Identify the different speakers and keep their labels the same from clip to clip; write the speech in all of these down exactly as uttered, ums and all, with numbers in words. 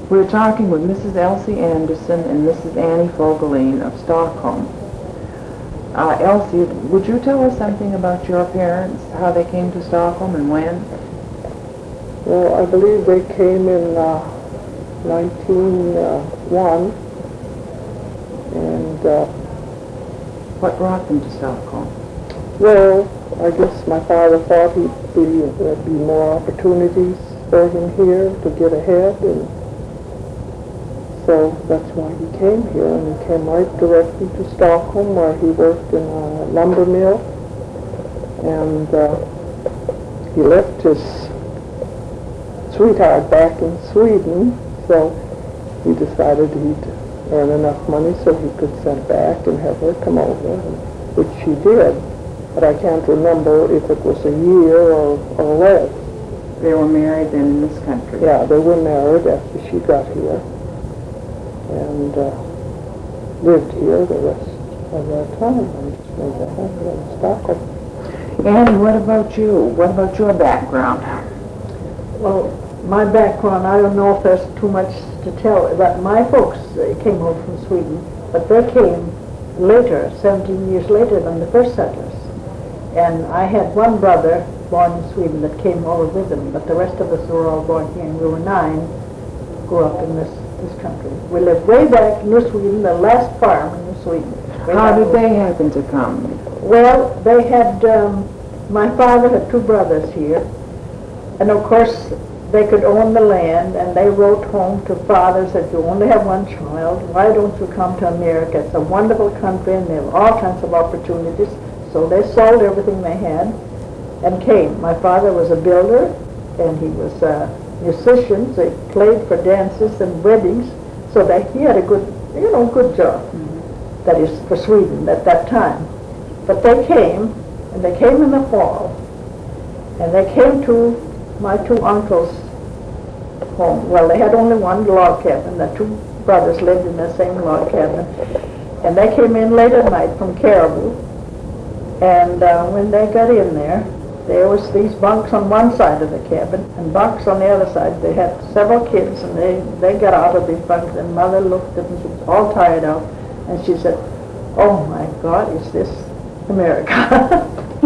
Speaker 1: We're talking with Missus Elsie Anderson and Missus Annie Fogelin of Stockholm. Uh, Elsie, would you tell us something about your parents, how they came to Stockholm and when?
Speaker 2: Well, I believe they came in uh, nineteen oh one, and uh,
Speaker 1: what brought them to Stockholm?
Speaker 2: Well, I guess my father thought he'd be, there'd be more opportunities for him here to get ahead, and so that's why he came here, and he came right directly to Stockholm, where he worked in a lumber mill, and uh, he left his sweetheart back in Sweden, so he decided he'd earn enough money so he could send back and have her come over, which she did. But I can't remember if it was a year or, or less.
Speaker 1: They were married then in this country?
Speaker 2: Yeah, they were married after she got here, and uh, lived here the rest of their time, and just made their home here in Stockholm.
Speaker 1: Annie, what about you? What about your background?
Speaker 3: Well, my background, I don't know if there's too much to tell, but my folks uh, came over from Sweden, but they came later, seventeen years later than the first settlers. And I had one brother born in Sweden that came over with them, but the rest of us were all born here, and we were nine, grew up in this, this country. We lived way back in New Sweden, the last farm in New Sweden. Way
Speaker 1: How did
Speaker 3: back.
Speaker 1: they happen to come?
Speaker 3: Well, they had, um, my father had two brothers here, and of course, they could own the land, and they wrote home to fathers that you only have one child. Why don't you come to America? It's a wonderful country, and they have all kinds of opportunities. So they sold everything they had and came. My father was a builder, and he was a musician. So he played for dances and weddings, so that he had a good, you know, good job. Mm-hmm. That is for Sweden at that time. But they came, and they came in the fall, and they came to my two uncles' home. Well, they had only one log cabin. The two brothers lived in the same log cabin. And they came in late at night from Caribou. And uh, when they got in there, there was these bunks on one side of the cabin and bunks on the other side. They had several kids, and they, they got out of these bunks, and Mother looked at them. She was all tired out. And she said, "Oh, my God, is this America?"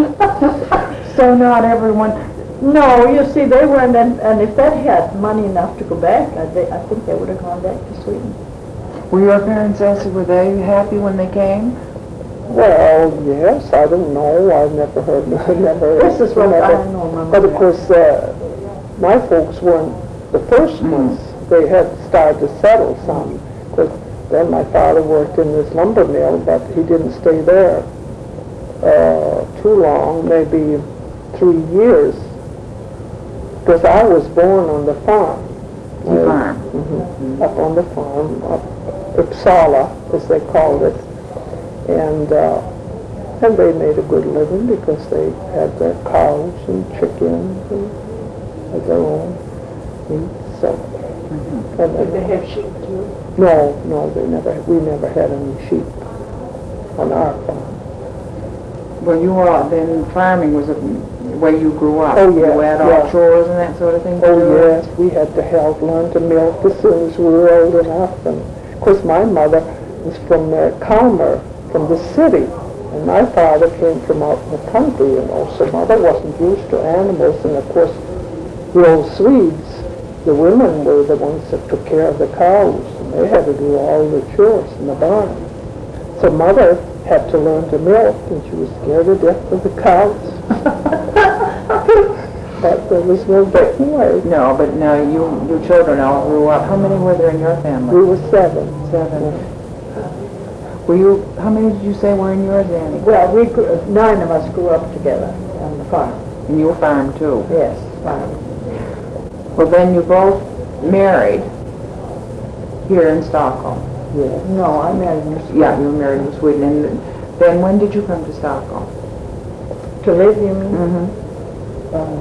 Speaker 1: So not everyone...
Speaker 3: No, you see, they weren't, and, and if they had money enough to go back, I, they, I think they would have gone back to Sweden.
Speaker 1: Were your parents, Elsie, were they happy when they came?
Speaker 2: Well, yes, I don't know. I've never heard, never.
Speaker 3: This is what
Speaker 2: never,
Speaker 3: I know, Mama.
Speaker 2: But of course, uh, my folks weren't the first
Speaker 1: Mm.
Speaker 2: ones. They had started to settle some. Because then my father worked in this lumber mill, but he didn't stay there uh, too long, maybe three years. Because I was born on the farm.
Speaker 1: The
Speaker 2: Uh,
Speaker 1: farm.
Speaker 2: mhm, Up on the farm, up Uppsala, as they called it. And uh, and they made a good living because they had their cows and chickens and had their own meat. So,
Speaker 1: Mm-hmm.
Speaker 2: and,
Speaker 3: Did
Speaker 2: and,
Speaker 3: they have sheep too?
Speaker 2: no, no, they never. We never had any sheep on our farm.
Speaker 1: Well, you were all, then farming was a, where you grew up.
Speaker 2: Oh, yes,
Speaker 1: You had all
Speaker 2: yes.
Speaker 1: chores and that sort of thing to do?
Speaker 2: Oh yes, we had to help learn to milk as soon as we were old enough. And of course, my mother was from uh, Kalmar, from the city, and my father came from out in the country, you know, so mother wasn't used to animals. And of course, the old Swedes, the women were the ones that took care of the cows, and they had to do all the chores in the barn. So mother had to learn to milk, and she was scared to death of the cows. But there was no getting away.
Speaker 1: No, but no, you, you children all grew up. How many were there in your family?
Speaker 2: We were seven.
Speaker 1: Seven.
Speaker 2: Yeah.
Speaker 1: Were you, how many did you say were in yours, Annie?
Speaker 3: Well, we grew, nine of us grew up together on the farm.
Speaker 1: And you farmed too?
Speaker 3: Yes, farm.
Speaker 1: Well, then you both married here in Stockholm.
Speaker 2: Yes.
Speaker 3: No, I married in Sweden.
Speaker 1: Yeah, you were married in Sweden. And then when did you come to Stockholm?
Speaker 3: To live, you mean?
Speaker 1: Mm-hmm.
Speaker 3: Uh,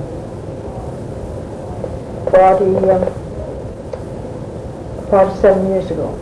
Speaker 3: forty, um, forty-seven years ago.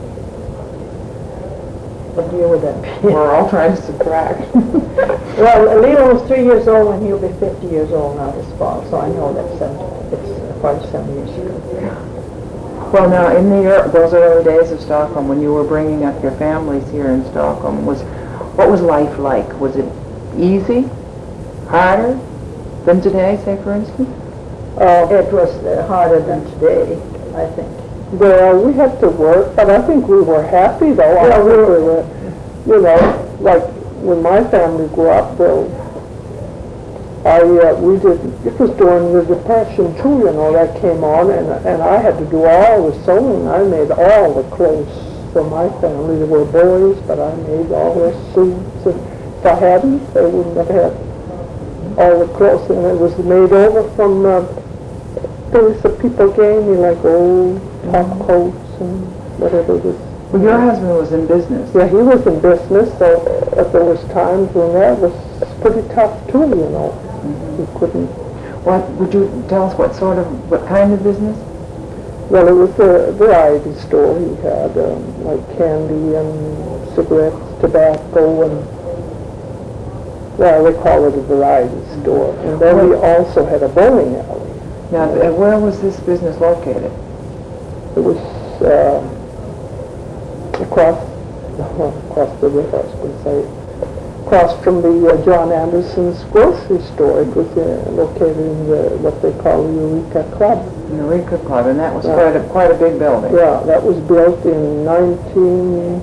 Speaker 3: What year would that be?
Speaker 1: We're all trying to subtract.
Speaker 3: Well, Leo was three years old, and he'll be fifty years old now this fall, so I know that's, uh, it's uh, forty-seven years ago.
Speaker 1: Well, now, in the, ear- those early days of Stockholm, when you were bringing up your families here in Stockholm, was, what was life like? Was it easy? Harder than today, say, for instance?
Speaker 2: Uh,
Speaker 3: It was uh, harder than today, I think.
Speaker 2: well, we had to work, but I think we were happy though. I
Speaker 3: Yeah, we
Speaker 2: think we were, you know, like when my family grew up, though, I, uh, we did, it was during the Depression too, you know, that came on, and, and I had to do all the sewing. I made all the clothes for my family. There were boys, but I made all their suits, and if I hadn't, they wouldn't have had all the clothes, and it was made over from, uh, things that people gave me, like old top coats and whatever it was.
Speaker 1: Well, your husband was in business.
Speaker 2: Yeah, he was in business, so uh, there was times when that was pretty tough too, you know. He couldn't.
Speaker 1: What, would you tell us what sort of, what kind of business?
Speaker 2: Well, it was a variety store. He had um, like candy and cigarettes, tobacco, and well, they call it a variety store. And then we also had a bowling alley.
Speaker 1: Now, uh, where was this business located?
Speaker 2: It was uh, across across the river, I was going to say. Across from the uh, John Anderson's grocery store. It was uh, located in the, what they call the Eureka Club.
Speaker 1: Eureka Club, and that was
Speaker 2: Yeah.
Speaker 1: quite a quite a big building.
Speaker 2: Yeah, that was built in nineteen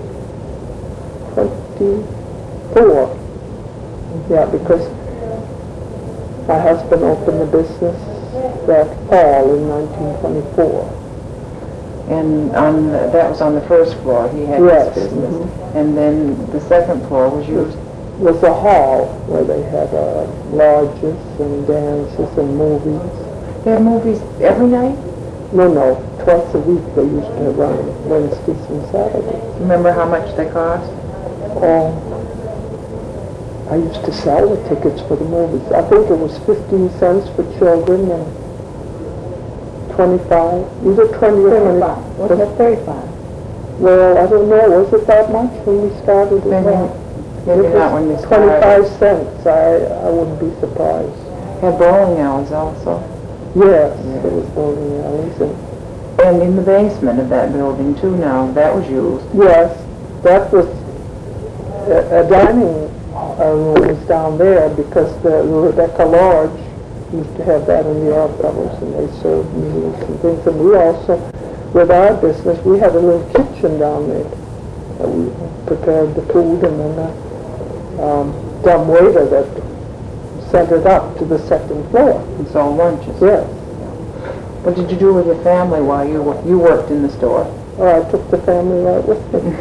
Speaker 2: twenty-four. Yeah, because my husband opened the business that fall in nineteen twenty-four.
Speaker 1: And on the, that was on the first floor. He had
Speaker 2: Yes.
Speaker 1: his business,
Speaker 2: Mhm.
Speaker 1: and then the second floor was used.
Speaker 2: Was a hall where they had uh, lodges and dances and movies.
Speaker 1: They had movies every night.
Speaker 2: No, no, twice a week they used to run, Wednesdays and Saturdays.
Speaker 1: Remember how much they cost?
Speaker 2: Oh, I used to sell the tickets for the movies. I think it was fifteen cents for children and twenty-five, either twenty or
Speaker 3: Thirty-five. What's
Speaker 2: twenty.
Speaker 3: that, thirty-five?
Speaker 2: Well, I don't know, was it that much when we started?
Speaker 1: Maybe,
Speaker 2: Well,
Speaker 1: maybe
Speaker 2: it
Speaker 1: not
Speaker 2: was
Speaker 1: when we started.
Speaker 2: twenty-five cents, I, I wouldn't be surprised.
Speaker 1: Had bowling alleys also.
Speaker 2: Yes, there was bowling alleys and,
Speaker 1: And in the basement of that building too now, that was used.
Speaker 2: yes, that was, a, a dining uh, room was down there because the Rebecca Lodge used to have that in the odd fellows, and they served meals and things. And we also, with our business, we had a little kitchen down there. Uh, we prepared the food, and then a um, dumb waiter that sent it up to the second floor.
Speaker 1: And sold lunches.
Speaker 2: Yes.
Speaker 1: What did you do with your family while you wo- you worked in the store?
Speaker 2: Oh, I took the family right with me.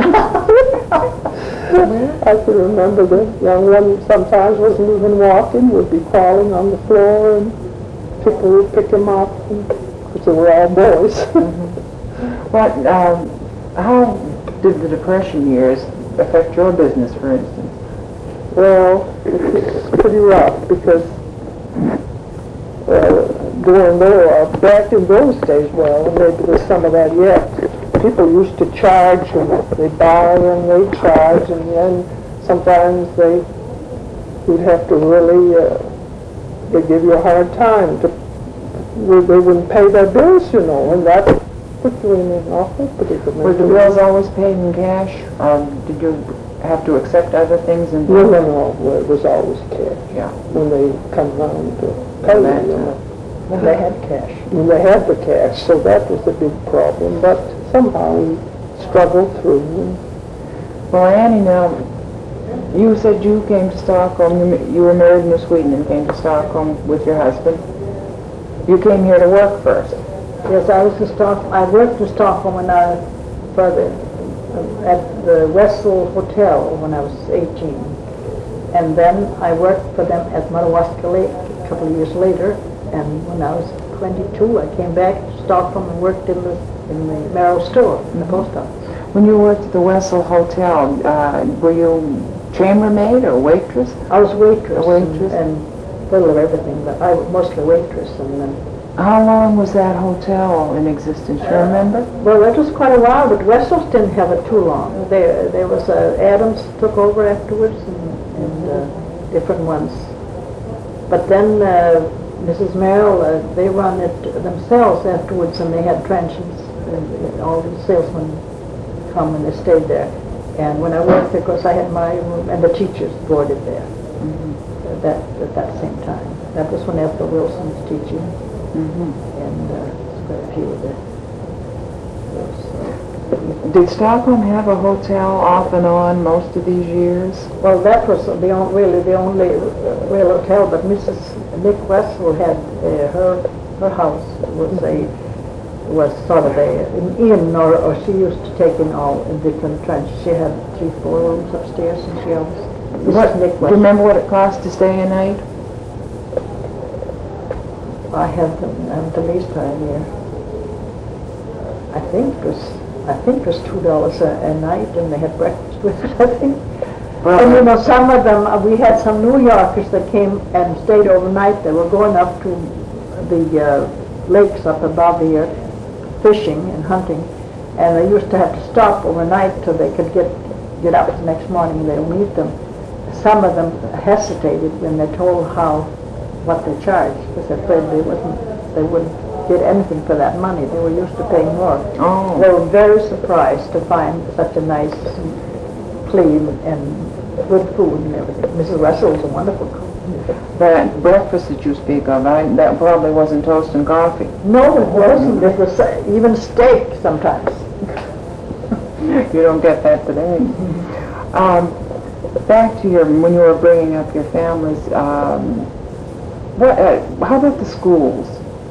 Speaker 2: I can remember the young one sometimes wasn't even walking, would be crawling on the floor, and people would pick him up, because they were all boys.
Speaker 1: What, um, how did the Depression years affect your business, for instance?
Speaker 2: Well, it was pretty rough, because uh, during the, uh, back in those days, well, maybe there's some of that yet, people used to charge, and they buy and they charge, and then sometimes they, you'd have to really, uh, they give you a hard time to, they wouldn't pay their bills, you know, and that put you in an awful predicament.
Speaker 1: Were the bills always paid in cash, or did you have to accept other things in
Speaker 2: No, no, no, well, it was always cash.
Speaker 1: Yeah.
Speaker 2: When they come around to pay
Speaker 1: That
Speaker 2: you, you know.
Speaker 3: When they had cash.
Speaker 2: And they had the cash, so that was a big problem, but somehow we struggled through.
Speaker 1: Well, Annie, now, you said you came to Stockholm, you, ma- you were married in New Sweden and came to Stockholm with your husband. You came here to work first.
Speaker 3: Yes, I was in Stockholm, I worked in Stockholm when I, for the, at the Wessel Hotel when I was eighteen. And then I worked for them at Madawaska Lake a couple of years later. And when I was twenty-two, I came back to Stockholm and worked in the, in the Merrill store, in the post office.
Speaker 1: When you worked at the Wessel Hotel, uh, were you chambermaid or waitress?
Speaker 3: I was waitress.
Speaker 1: A waitress?
Speaker 3: And, and a little of everything, but I was mostly waitress. And then,
Speaker 1: How long was that hotel in existence, you remember?
Speaker 3: well, it was quite a while, but Wessels didn't have it too long. There, there was, uh, Adams took over afterwards, and, and uh, different ones. But then uh, Missus Merrill, uh, they run it themselves afterwards, and they had transients, and all the salesmen come and they stayed there. And when I worked there, of course, I had my room, and the teachers boarded there
Speaker 1: Mm-hmm.
Speaker 3: at that, at that same time. That was when Ethel Wilson was teaching,
Speaker 1: Mm-hmm.
Speaker 3: and uh, quite a few of the those, uh,
Speaker 1: Did Stockholm have a hotel off and on most of these years?
Speaker 3: well, that was the on, really the only uh, real hotel, but Missus Nick Wessel had uh, her her house was a was sort of a an inn, or, or she used to take in all in different trends. She had three, four rooms upstairs, and she always
Speaker 1: What,
Speaker 3: Missus Nick
Speaker 1: do you
Speaker 3: Wessel.
Speaker 1: remember what it cost to stay a night?
Speaker 3: I haven't um, the least idea. I think it was I think it was two dollars a, a night, and they had breakfast with it. I think.
Speaker 1: Well,
Speaker 3: And you know, some of them, uh, we had some New Yorkers that came and stayed overnight. They were going up to the uh, lakes up above here, fishing and hunting, and they used to have to stop overnight till they could get get up the next morning and they'll meet them. Some of them hesitated when they told how what they charged, because they afraid they wouldn't they wouldn't get anything for that money. They were used to paying more.
Speaker 1: Oh.
Speaker 3: They were very surprised to find such a nice, clean, and good food and everything. Missus Russell was a wonderful cook.
Speaker 1: That breakfast that you speak of, I, that probably wasn't toast and coffee.
Speaker 3: No, it wasn't. It was uh, even steak sometimes.
Speaker 1: You don't get that today. Um, back to your, when you were bringing up your families, um, what, uh, how about the schools?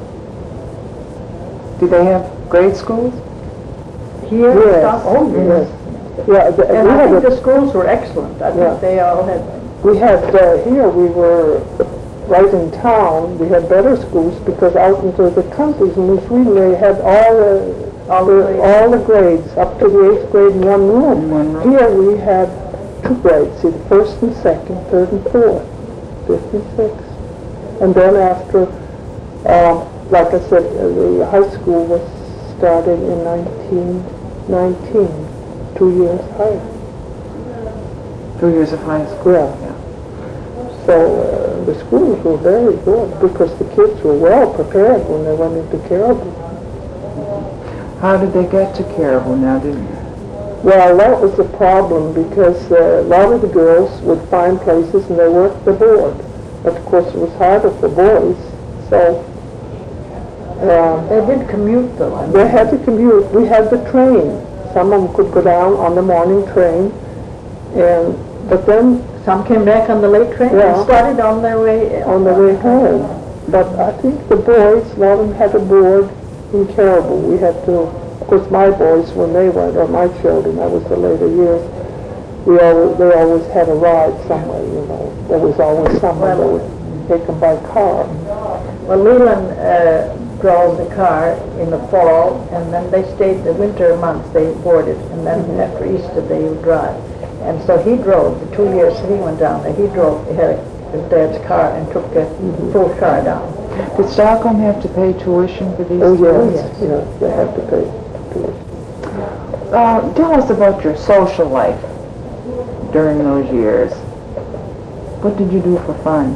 Speaker 1: Do they have grade schools?
Speaker 3: Here,
Speaker 2: Yes.
Speaker 3: stuff- oh yes.
Speaker 2: Yeah, the,
Speaker 3: And
Speaker 2: we
Speaker 3: I
Speaker 2: had
Speaker 3: think
Speaker 2: a,
Speaker 3: the schools were excellent. I
Speaker 2: Yeah.
Speaker 3: think they all had.
Speaker 2: we had uh, here we were right in town. We had better schools because out into the countries in New Sweden they had all the
Speaker 3: All the grades.
Speaker 2: all the grades up to the eighth grade in one room.
Speaker 1: In one room.
Speaker 2: Here we had two grades, see, the first and second, third and fourth, fifth and sixth, and then after, um, like I said, uh, the high school was started in nineteen nineteen, two years higher.
Speaker 1: Two years of high school.
Speaker 2: Yeah. So uh, the schools were very good because the kids were well prepared when they went into Caribou.
Speaker 1: How did they get to Caribou now? Did,
Speaker 2: Well, that was the problem because uh, a lot of the girls would find places and they worked the board. But of course it was harder for boys, so um,
Speaker 3: They did commute though. I mean.
Speaker 2: they had to commute. We had the train. Some of them could go down on the morning train, and but then
Speaker 3: Some came back on the late train
Speaker 2: Yeah.
Speaker 3: and started on their way.
Speaker 2: on the way home. But I think the boys, a lot of them had a board in Caribou. We had to, of course my boys, when they went, or my children, that was the later years, we always, they always had a ride somewhere, you know. There was always someone that would take them by car.
Speaker 3: Well, Leland uh, drove the car in the fall, and then they stayed the winter months. They boarded, and then
Speaker 2: Mm-hmm.
Speaker 3: after Easter they would drive. And so he drove the two years that he went down there. He drove, he had his dad's car and took a
Speaker 2: Mm-hmm.
Speaker 3: full car down.
Speaker 1: did Stockholm have to pay tuition for these
Speaker 2: Oh,
Speaker 1: schools?
Speaker 2: yes, yes, they had to pay tuition.
Speaker 1: Uh, tell us about your social life during those years. What did you do for fun?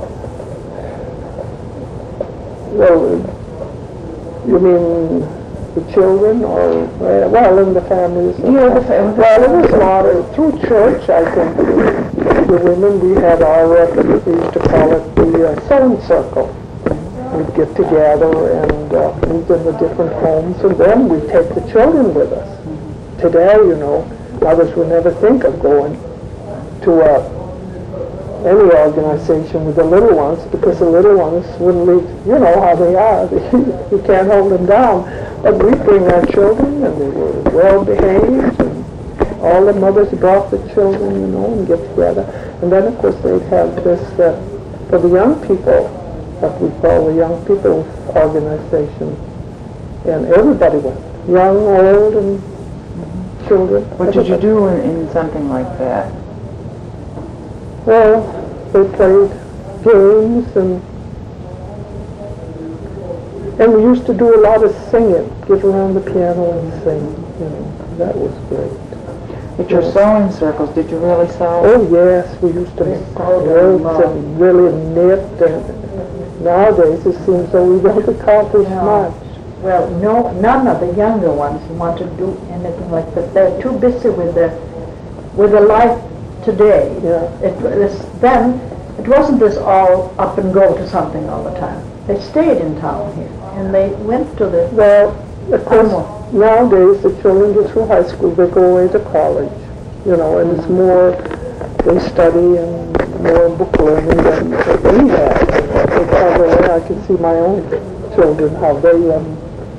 Speaker 2: Well, you mean the children or, well, in the families?
Speaker 1: Yeah, the fa-
Speaker 2: Well, it was a lot of, through church, I think, the, the women, we had our, uh, we used to call it the uh, sewing circle. We'd get together and uh, meet in the different homes, and then we'd take the children with us. Today, you know, mothers would never think of going to uh, any organization with the little ones because the little ones wouldn't leave, you know how they are, you can't hold them down. But we bring our children and they were well behaved and all the mothers brought the children, you know, and get together. And then of course they'd have this, uh, for the young people, what we call the young people organization. And everybody went, young, old, and children.
Speaker 1: What did you
Speaker 2: everybody.
Speaker 1: do in, in something like that?
Speaker 2: Well, they played games and and we used to do a lot of singing, get around the piano and sing, you know, that was great.
Speaker 1: At your
Speaker 2: Yes.
Speaker 1: sewing circles, did you really sew?
Speaker 2: Oh yes, we used to make quilts and really knit, and nowadays it seems though we don't accomplish
Speaker 3: Yeah.
Speaker 2: much.
Speaker 3: well, no, none of the younger ones want to do anything like that. They're too busy with the, with the life today.
Speaker 2: Yeah.
Speaker 3: It was, then, it wasn't this all up and go to something all the time. They stayed in town here, and they went to the,
Speaker 2: Well, of course,
Speaker 3: Almo.
Speaker 2: nowadays the children go through high school, they go away to college, you know, and it's more, they study and more book learning than we had. And by the way, I can see my own children, how they, um,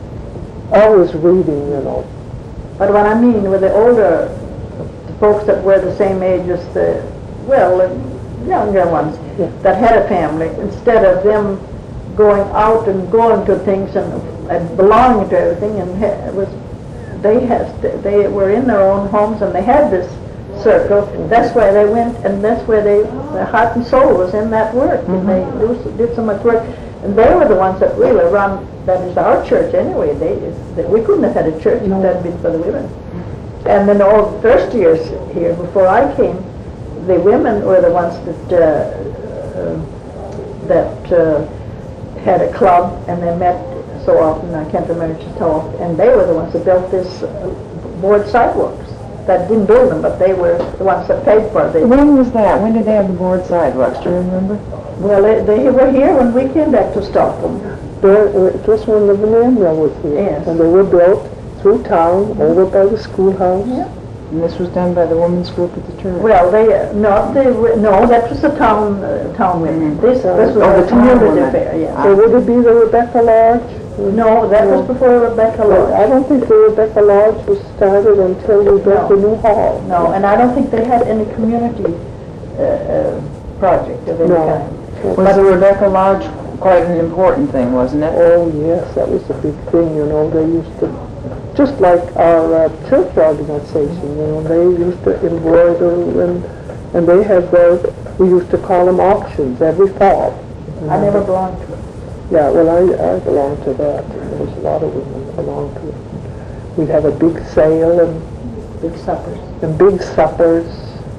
Speaker 2: always reading, you know.
Speaker 3: but what I mean with the older, the folks that were the same age as the, well, the younger ones,
Speaker 2: Yeah.
Speaker 3: that had a family, instead of them going out and going to things and, and belonging to everything, and ha- it was, they had, they were in their own homes and they had this circle. That's where they went, and that's where they, their heart and soul was in that work, and they do, did so much work. And they were the ones that really run, that is our church anyway. They, they we couldn't have had a church if that had been for the women. And then all the first years here, before I came, the women were the ones that uh, uh, that uh, had a club, and they met so often. I can't remember just how often. And they were the ones that built this uh, board sidewalks. That didn't build them, but they were the ones that paid for it. They,
Speaker 1: When was that? When did they have the board sidewalks? Do you remember?
Speaker 3: well, they, they were here when we came back to Stockholm.
Speaker 2: There, uh, just when the veneer mill was here.
Speaker 3: Yes.
Speaker 2: And they were built through town, over by the schoolhouse.
Speaker 3: Yeah.
Speaker 1: And this was done by the women's group at the church.
Speaker 3: Well, they, uh, no, they, were- no, that was the town, uh, town women. This, this was
Speaker 1: Oh,
Speaker 3: a
Speaker 1: the town
Speaker 3: community
Speaker 1: women.
Speaker 3: affair, yeah.
Speaker 2: So would it be the Rebecca Lodge?
Speaker 3: No, that was before Rebecca
Speaker 2: Well, I
Speaker 3: Lodge.
Speaker 2: don't think the Rebecca Lodge was started until we built the new hall.
Speaker 3: No, and I don't think they had any community, uh, uh, project of any
Speaker 2: No.
Speaker 3: kind.
Speaker 1: Was the Rebecca Lodge quite an important thing, wasn't it?
Speaker 2: Oh, yes, that was a big thing, you know. They used to, just like our uh, church organization, you know, they used to embroider and, and they had their, we used to call them auctions every fall.
Speaker 3: I never belonged to it.
Speaker 2: Yeah, well, I, I belonged to that. There was a lot of women that belonged to it. We'd have a big sale and,
Speaker 3: Big suppers.
Speaker 2: and big suppers.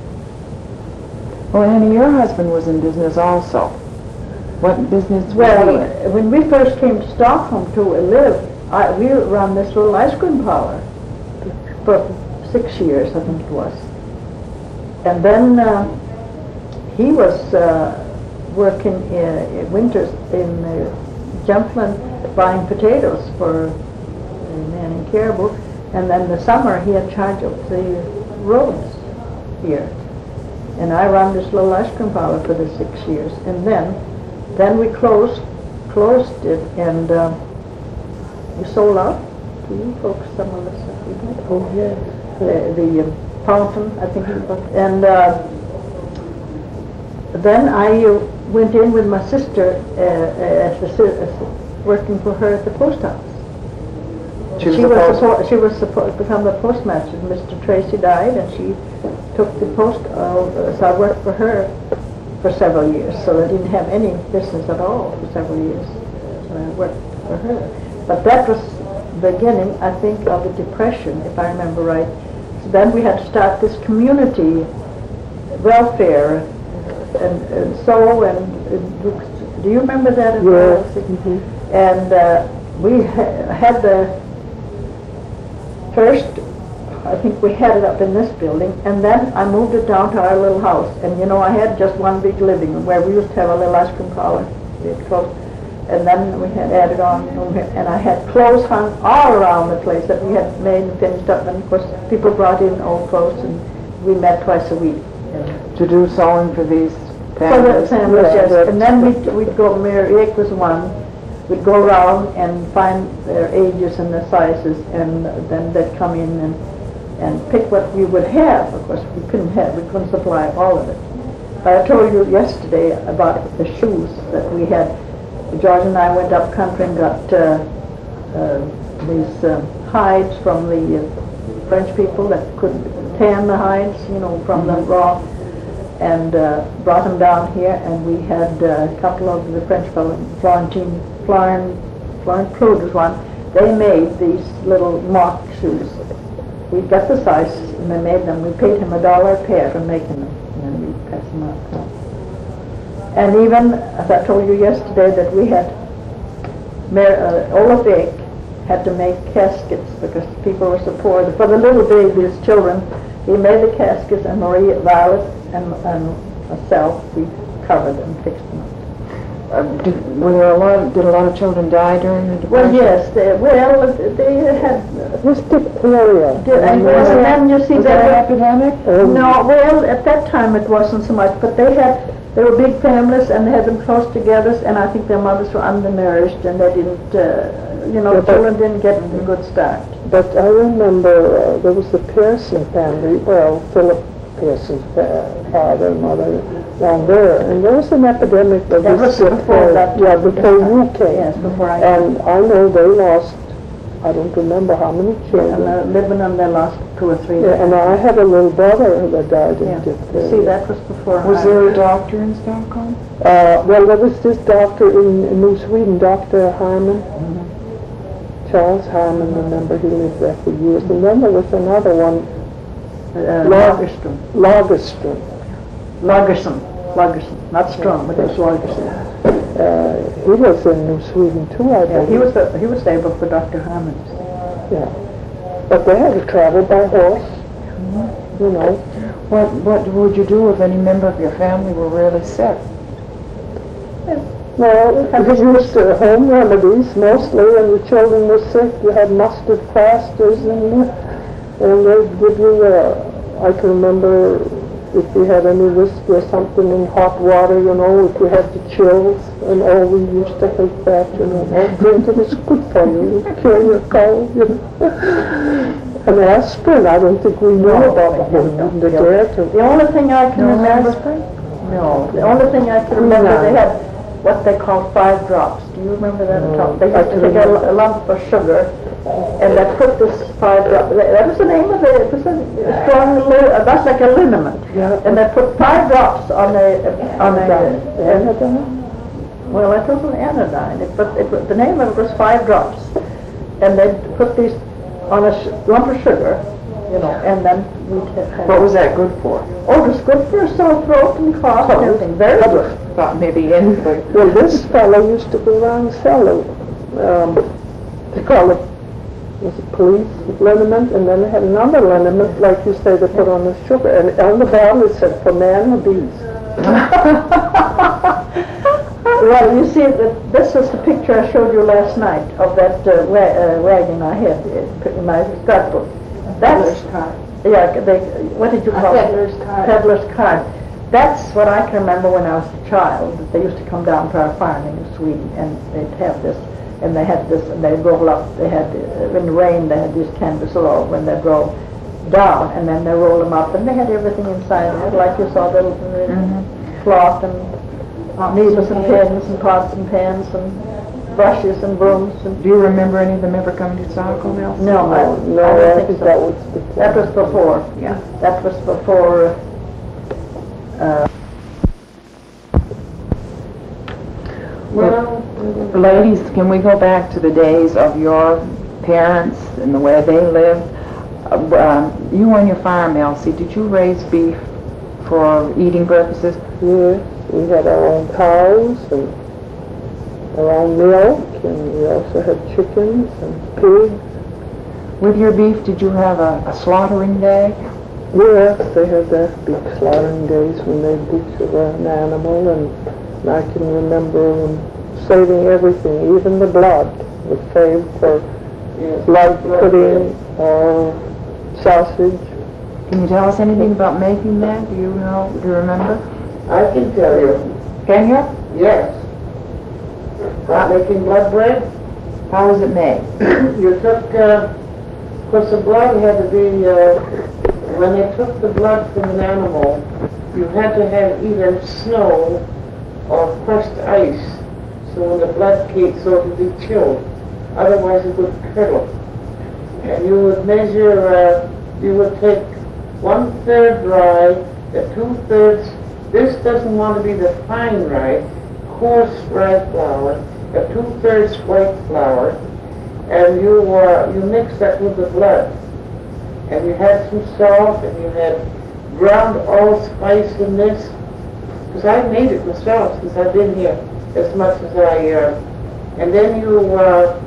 Speaker 1: Well, Annie, your husband was in business also. What business was he
Speaker 3: Well,
Speaker 1: in?
Speaker 3: when we first came to Stockholm to live, I, we run this little ice cream parlor for six years, I think it was. And then uh, he was uh, working in, in winters in uh, Jumpland buying potatoes for a man in Caribou, and then the summer he had charge of the roads here. And I run this little ice cream parlor for the six years, and then then we closed closed it, and uh, we sold out to you folks some of the stuff we had.
Speaker 2: Oh, yes.
Speaker 3: The, the um, fountain, I think it was, and uh, then I uh, went in with my sister uh, as the, si- as working for her at the post office.
Speaker 1: She was
Speaker 3: She
Speaker 1: the
Speaker 3: was
Speaker 1: post-
Speaker 3: supposed, she was supposed to become the postmaster. Mister Tracy died, and she took the post, uh, so I worked for her for several years, so I didn't have any business at all for several years. So I worked for her. But that was the beginning, I think, of the Depression, if I remember right. So then we had to start this community welfare, and, and so, and, and do you remember that as well?
Speaker 2: Yes. Mhm.
Speaker 3: And uh, we ha- had the first, I think we had it up in this building, and then I moved it down to our little house. And you know, I had just one big living room where we used to have a little ice cream parlor. We had clothes, and then we had added on, and I had clothes hung all around the place that we had made and finished up. And of course, people brought in old clothes, and we met twice a week. And
Speaker 1: To do sewing for these
Speaker 3: so the
Speaker 1: families?
Speaker 3: families,
Speaker 2: Yeah,
Speaker 3: yes.
Speaker 2: that's-
Speaker 3: And then we'd, we'd go, Mary Rick was one, we'd go around and find their ages and their sizes, and then they'd come in and, and pick what we would have. Of course, we couldn't have, we couldn't supply all of it. But I told you yesterday about the shoes that we had. George and I went up country and got uh, uh, these uh, hides from the uh, French people that could tan the hides, you know, from the raw, and uh, brought them down here, and we had uh, a couple of the French fellows, Florentine, Florent, Florent Claude was one. They made these little mock shoes. We got the size, and they made them. We paid him a dollar a pair for making them, and then we passed them out. And even, as I told you yesterday, that we had Mar- uh, Olaf Ek had to make caskets because people were so poor. For the little babies, children, he made the caskets, and Marie, Violet, and, and myself, we covered and fixed them.
Speaker 1: Uh, did, were there a lot? Did a lot of children die during the
Speaker 3: Well,
Speaker 1: Depression?
Speaker 3: yes, they, well, they had.
Speaker 2: This diphtheria.
Speaker 3: Did, and, well, and then you see
Speaker 1: Was
Speaker 3: they
Speaker 1: that an
Speaker 3: were-
Speaker 1: epidemic?
Speaker 2: Um,
Speaker 3: No, well, at that time it wasn't so much, but they had, they were big families and they had them close together, and I think their mothers were undernourished and they didn't, uh, you know,
Speaker 2: Yeah,
Speaker 3: the
Speaker 2: but-
Speaker 3: children didn't get a good start.
Speaker 2: But I remember uh, there was the Pearson family, well, Philip Pearson's fa- father and mother down there, and there was an epidemic of
Speaker 3: That
Speaker 2: this
Speaker 3: was before
Speaker 2: diphtheria.
Speaker 3: that.
Speaker 2: Yeah, before you came.
Speaker 3: Yes, before I
Speaker 2: And I know they lost, I don't remember how many
Speaker 3: And
Speaker 2: children.
Speaker 3: uh, Lebanon, they lost two or three.
Speaker 2: Yeah, and I had a little brother that died
Speaker 3: Yeah.
Speaker 2: in diphtheria.
Speaker 3: See, that was before.
Speaker 1: Was
Speaker 3: I-
Speaker 1: there a doctor in Stockholm?
Speaker 2: Uh, well, there was this doctor in, in New Sweden, Doctor Harmon. Charles Harmon, remember, he lived there for years. And then there was another one,
Speaker 3: Uh,
Speaker 2: Log-
Speaker 3: Lagerström.
Speaker 2: Lagerström.
Speaker 3: Lagerson. Lagerson. Not strong, but it was Lagerson.
Speaker 2: Uh, he was in New Sweden too, I
Speaker 3: Yeah,
Speaker 2: believe.
Speaker 3: he was the, he was there before Doctor Harmon.
Speaker 2: Yeah. But they had to travel by horse, you know.
Speaker 1: What What would you do if any member of your family were really sick?
Speaker 2: Well, you used uh, home remedies mostly, and the children were sick. You had mustard plasters, and and they'd give you. Uh, I can remember if you had any whiskey or something in hot water, you know, if you had the chills, and oh, we used to hate that, you know. Oh, drink it, it's good for you, it'll cure your cold, you know. And aspirin, I don't think we knew about the whole the dare to.
Speaker 3: The only thing I can
Speaker 1: No
Speaker 3: remember.
Speaker 1: aspirin?
Speaker 3: No, the only thing I can remember,
Speaker 2: No.
Speaker 3: they had what they called five drops. Do you remember that at all?
Speaker 2: No,
Speaker 3: They
Speaker 2: I
Speaker 3: used to
Speaker 2: can
Speaker 3: take a,
Speaker 2: remember.
Speaker 3: a lump of sugar, and they put this five drops. That was the name of it. It was a strong, li- uh, that's like a liniment.
Speaker 2: Yeah.
Speaker 3: And they put five drops on the on a.
Speaker 2: Anodyne?
Speaker 3: Well, it wasn't anodyne. It, but it, was- the name of it was five drops, and they put these on a sh- lump of sugar, you know, and then we had.
Speaker 1: What was that good for?
Speaker 3: Oh, it was good for a sore throat and cough and everything. Very good.
Speaker 1: Thought maybe anything.
Speaker 2: Well, this fellow used to go around selling, um, they call it, was it police liniment, and then they had another liniment, like you say, they put on the sugar, and on the bottle it said, for man or beast.
Speaker 3: Well, you see, that this is the picture I showed you last night of that uh, wa- uh, wagon I had in my scrapbook. That's, yeah, they, what did you call it?
Speaker 4: peddler's cart.
Speaker 3: Peddler's cart. That's what I can remember when I was a child. They used to come down to our farm in Sweden, and they'd have this, and they had this, and they'd roll up, they had, uh, in the rain, they had these canvas rolls when they'd roll down, and then they roll them up, and they had everything inside of it, like you saw, little uh, cloth and needles and pins and pots and pans and brushes and brooms and.
Speaker 1: Do you remember any of them ever coming to Stockholm, Elsie?
Speaker 3: No, I,
Speaker 2: No,
Speaker 3: I
Speaker 2: I
Speaker 3: don't
Speaker 2: think
Speaker 3: think so.
Speaker 2: that was before.
Speaker 3: That was before.
Speaker 1: Yeah.
Speaker 3: That was before. Uh,
Speaker 1: Well, ladies, can we go back to the days of your parents and the way they lived? Uh, um, you on your farm, Elsie, did you raise beef for eating purposes?
Speaker 2: Yes, we had our own cows and our own milk, and we also had chickens and pigs.
Speaker 1: With your beef, did you have a, a slaughtering day?
Speaker 2: Yes, they had their big slaughtering days when they butchered an animal, and I can remember them saving everything, even the blood was saved for blood pudding or sausage.
Speaker 1: Can you tell us anything about making that? Do you know, do you remember?
Speaker 4: I can tell you,
Speaker 1: Can you?
Speaker 4: yes. About making blood bread,
Speaker 1: How was it made?
Speaker 4: you took, uh, of course the blood had to be, uh, when they took the blood from an animal, you had to have either snow or crushed ice, so when the blood came, so it would be chilled, otherwise it would curdle. And you would measure, uh, you would take one-third rye, the two-thirds, this doesn't want to be the fine rye, coarse rye flour, the two-thirds white flour, and you uh, you mix that with the blood. And you had some salt, and you had ground allspice in this, because I made it myself since I've been here as much as I, uh, and then you uh,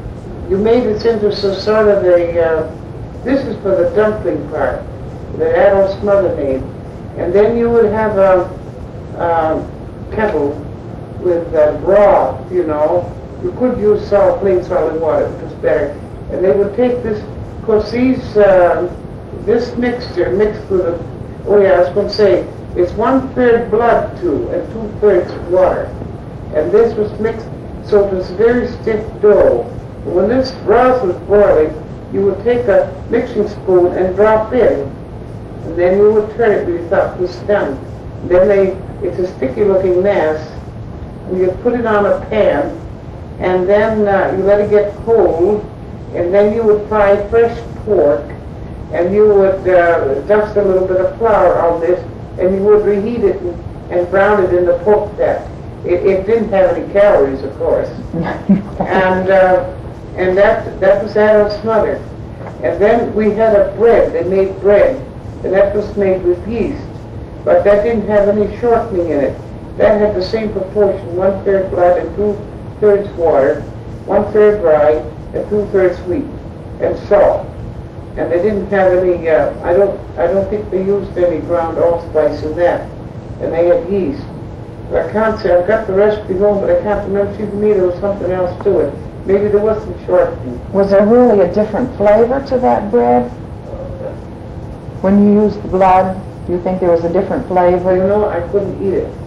Speaker 4: you made this into so sort of a, uh, this is for the dumpling part that Adolph's mother made. And then you would have a, a kettle with uh, broth, you know. You could use salt, plain solid water, which was better. And they would take this, of course, these, uh, this mixture mixed with a, oh yeah, I was going to say, it's one-third blood, too, and two-thirds water. And this was mixed, so it was very stiff dough. When this broth was boiling, you would take a mixing spoon and drop in, and then you would turn it when you thought it was done. Then they, it's a sticky-looking mass, and you put it on a pan, and then uh, you let it get cold, and then you would fry fresh pork, and you would uh, dust a little bit of flour on this, and you would reheat it and, and brown it in the pork fat. It, it didn't have any calories, of course. and uh, and that that was Adolph's mother. And then we had a bread. They made bread, and that was made with yeast. But that didn't have any shortening in it. That had the same proportion, one-third blood and two-thirds water, one-third rye and two-thirds wheat, and salt. And they didn't have any, uh, I don't I don't think they used any ground allspice in that. And they had yeast. But I can't say, I've got the recipe home, but I can't remember. See, to me there was something else to it. Maybe there was some shortening.
Speaker 1: Was there really a different flavor to that bread? When you used the blood, do you think there was a different flavor?
Speaker 4: You know, I couldn't eat it.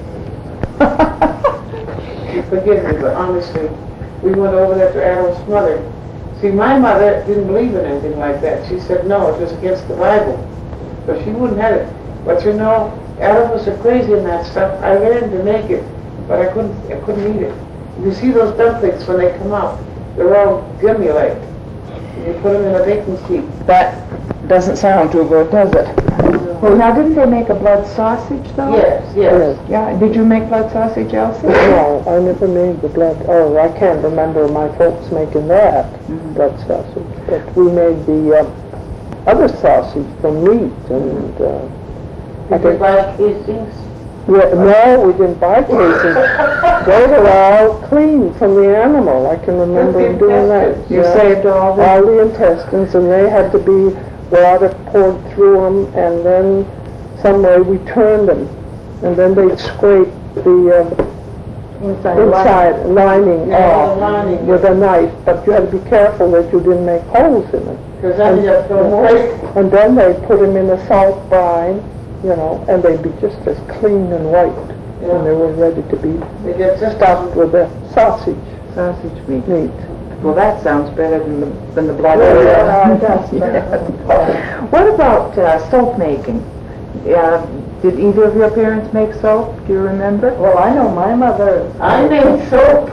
Speaker 4: You forgive me, but honestly, we went over there to Adolph's mother. See, my mother didn't believe in anything like that. She said, no, it was against the Bible. So she wouldn't have it. But you know, Adolph was so crazy in that stuff. I learned to make it, but I couldn't I couldn't eat it. You see those dumplings when they come out, they're all gummy-like. You put them in a baking sheet.
Speaker 1: That doesn't sound too good, does it? Well, now, didn't they make a blood sausage, though?
Speaker 4: Yes, yes.
Speaker 1: Yeah, did you make blood sausage, Elsie?
Speaker 2: No, I never made the blood. Oh, I can't remember my folks making that
Speaker 1: Mm-hmm.
Speaker 2: blood sausage. But we made the uh, other sausage from meat, and uh, I
Speaker 4: Did you
Speaker 2: think.
Speaker 4: buy casings?
Speaker 2: Yeah, no, we didn't buy casings. They were all clean from the animal. I can remember
Speaker 4: With the
Speaker 2: doing that.
Speaker 4: intestines.
Speaker 1: You
Speaker 2: Yeah.
Speaker 1: saved all the...
Speaker 2: All the intestines, and they had to be water poured through them, and then some way we turned them, and then they'd scrape the uh,
Speaker 3: Inside
Speaker 2: inside lining
Speaker 4: Yeah,
Speaker 2: off
Speaker 4: the lining.
Speaker 2: with a knife, but you had to be careful that you didn't make holes in it.
Speaker 4: Because then you have to throw more.
Speaker 2: And then they put them in a salt brine, you know, and they'd be just as clean and white when they were ready to be
Speaker 4: They get just
Speaker 2: stuffed with the sausage
Speaker 1: Sausage meat.
Speaker 2: meat.
Speaker 1: Well, that sounds better than the, than the blood.
Speaker 2: Yeah,
Speaker 3: it does.
Speaker 1: Yeah. What about uh, soap making? Uh, did either of your parents make soap? Do you remember?
Speaker 3: Well, I know my mother.
Speaker 4: I made soap.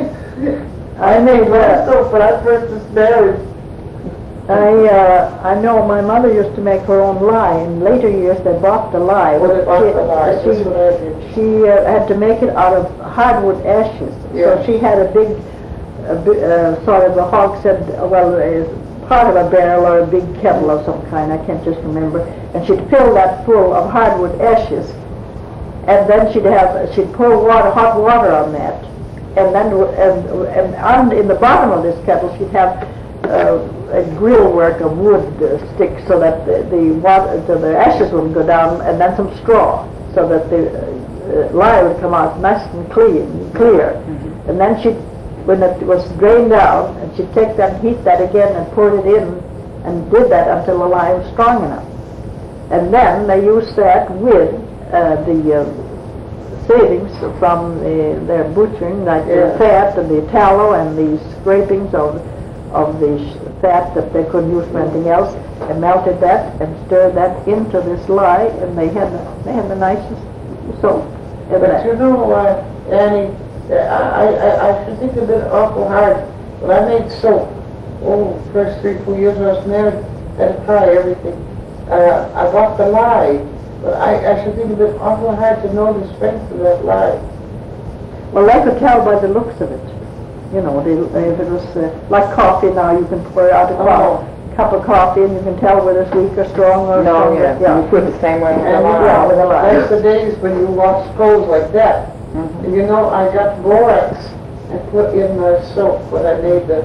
Speaker 4: I made
Speaker 3: uh,
Speaker 4: soap when I first was married.
Speaker 3: I uh, I know my mother used to make her own lye. In later years, they bought the lye.
Speaker 4: Well, they bought
Speaker 3: She-
Speaker 4: the lye,
Speaker 3: She,
Speaker 4: that's what I did.
Speaker 3: she uh, had to make it out of hardwood ashes.
Speaker 4: Yeah.
Speaker 3: So she had a big, a bi- uh, sort of a hog said, well, uh, part of a barrel or a big kettle of some kind. I can't just remember. And she'd fill that full of hardwood ashes, and then she'd have she'd pour water, hot water on that, and then w- and and on in the bottom of this kettle she'd have uh, a grill work of wood uh, sticks so that the, the water, so the ashes wouldn't go down, and then some straw so that the uh, lye would come out nice and clean, clear. Mm-hmm. And then she, when it was drained down, and she'd take that, heat that again, and pour it in, and did that until the lye was strong enough. And then they used that with uh, the uh, savings from the, their butchering, like
Speaker 4: Yeah.
Speaker 3: the fat and the tallow and the scrapings of of the sh- fat that they couldn't use for anything else, and melted that and stirred that into this lye, and they had the, they had the nicest soap. And
Speaker 4: But
Speaker 3: that-
Speaker 4: you know, uh, Annie, uh, I, I, I should think a bit awful hard. When I made soap, oh, first three, four years when I was married, I had to try everything. Uh, I bought the lye, but I, I should think a bit awful hard to know the strength of that lye.
Speaker 3: Well, they could tell by the looks of it. You know, they, they, if it was uh, like coffee now, you can pour out a
Speaker 4: Oh.
Speaker 3: cup, cup of coffee and you can tell whether it's weak or strong or
Speaker 1: No,
Speaker 3: stronger.
Speaker 1: yeah, you put it the same way with the
Speaker 4: And
Speaker 1: lye.
Speaker 3: yeah, with a lye.
Speaker 4: that's the days when you wash clothes like that.
Speaker 1: Mhm.
Speaker 4: And you know, I got borax and put in the soap when I made the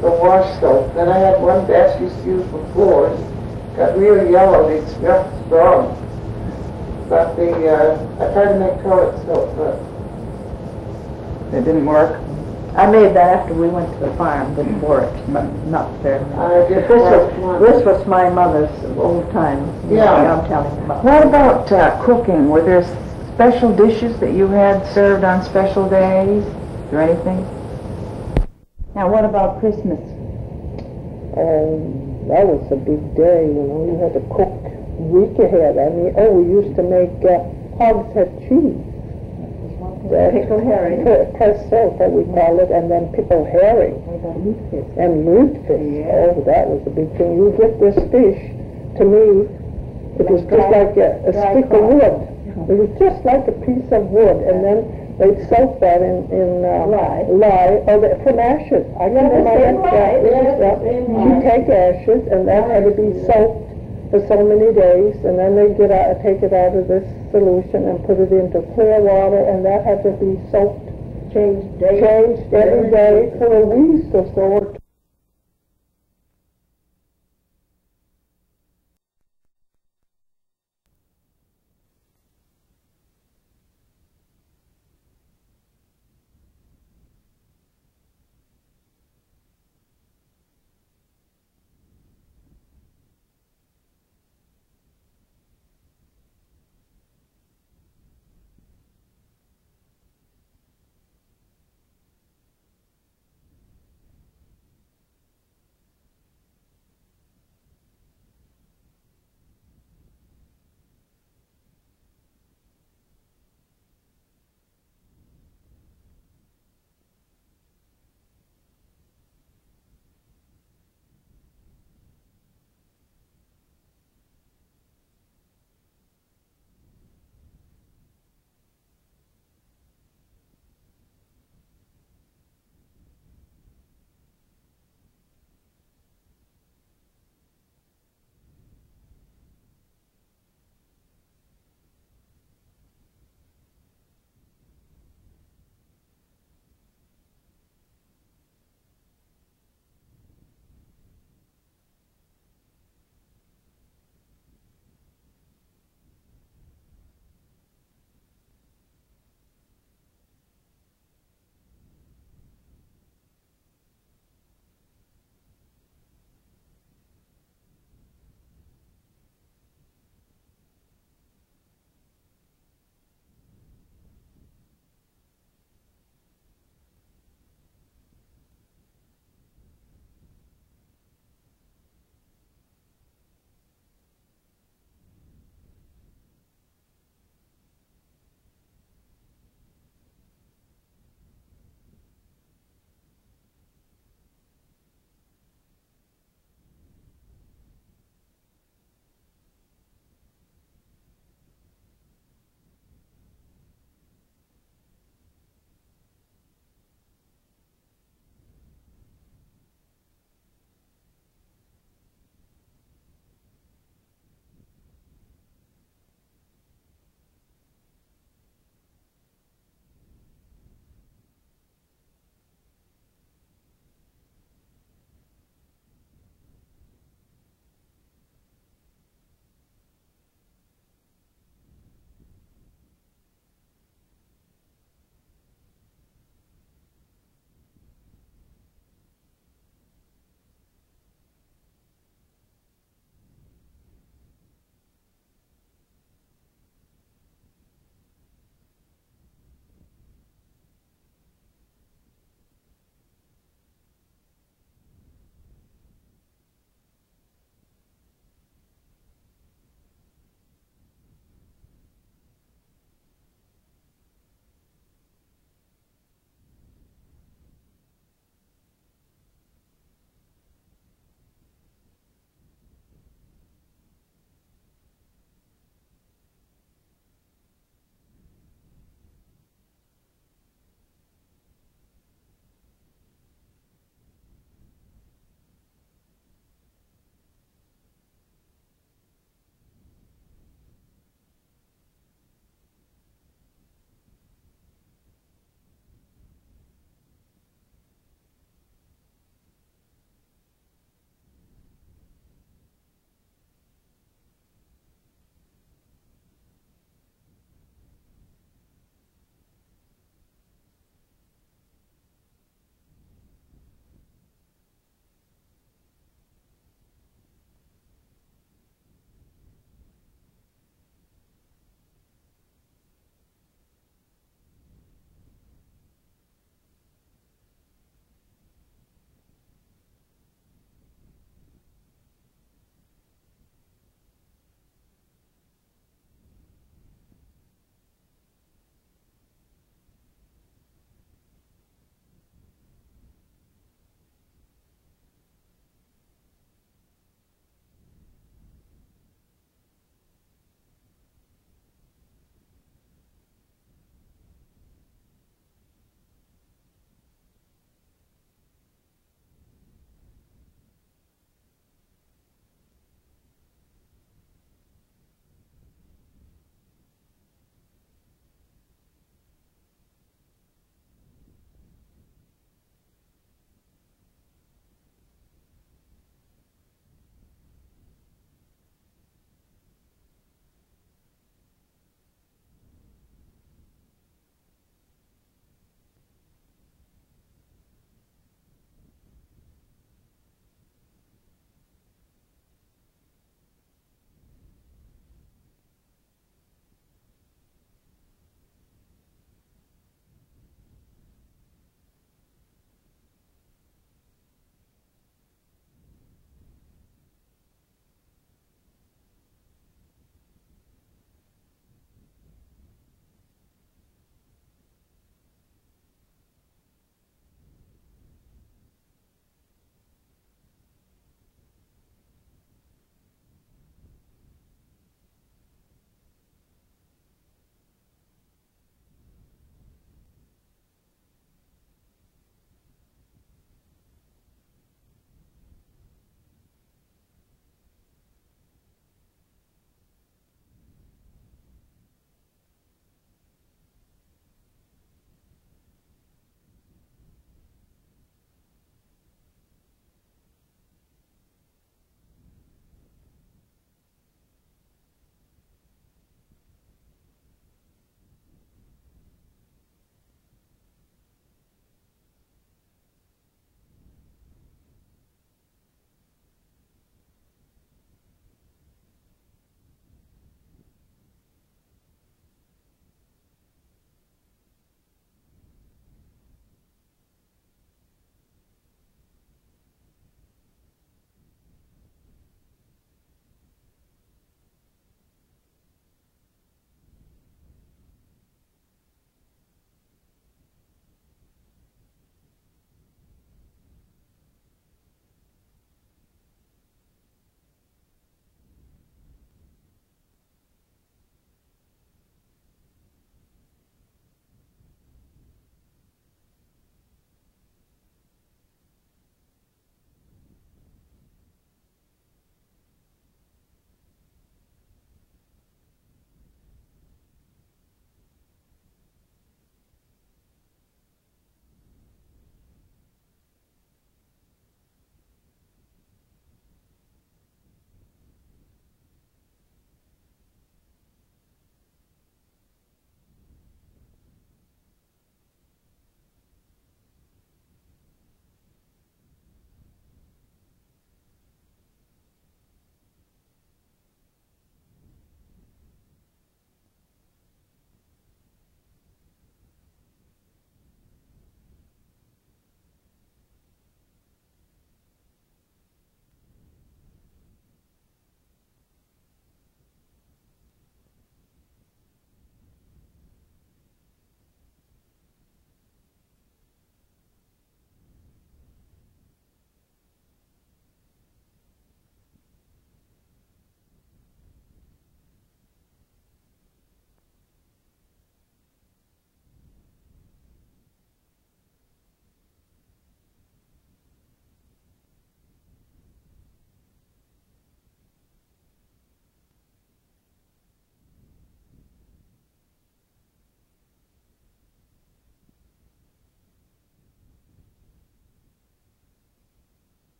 Speaker 4: the wash soap. Then I had one batch used to use for floors. Got real yellow, they smelled strong. But the, uh, I tried to make toilet soap, but
Speaker 1: It didn't work?
Speaker 3: I made that after we went to the farm, didn't work, but not very much.
Speaker 4: I
Speaker 3: But
Speaker 4: did
Speaker 3: this
Speaker 4: work
Speaker 3: was,
Speaker 4: once.
Speaker 3: this was my mother's old time.
Speaker 4: Yeah.
Speaker 3: I'm telling you about.
Speaker 1: What about uh, cooking? Were there special dishes that you had served on special days? Is there anything? Now, what about Christmas?
Speaker 2: Um, that was a big day, you know. You had to cook a week ahead. I mean, oh, we used to make uh, hogshead cheese.
Speaker 3: Pickle herring.
Speaker 2: Presso, that we call it, and then pickle herring. And lutefisk.
Speaker 3: Yeah.
Speaker 2: Oh, that was a big thing. You get this fish, to me, it was just like a, a
Speaker 3: dry
Speaker 2: stick of
Speaker 3: cod.
Speaker 2: wood. It was just like a piece of wood, and then they'd soak that in, in uh,
Speaker 3: Lye.
Speaker 2: lye, or the, from ashes. I can
Speaker 3: the same
Speaker 2: remember
Speaker 3: lye.
Speaker 2: that.
Speaker 3: Yeah,
Speaker 2: Yeah.
Speaker 3: the same
Speaker 2: You
Speaker 3: lye.
Speaker 2: take ashes, and that had to be soaked for so many days, and then they get out, take it out of this solution and put it into clear water, and that had to be soaked,
Speaker 3: Changed days.
Speaker 2: changed every day for a week or so, or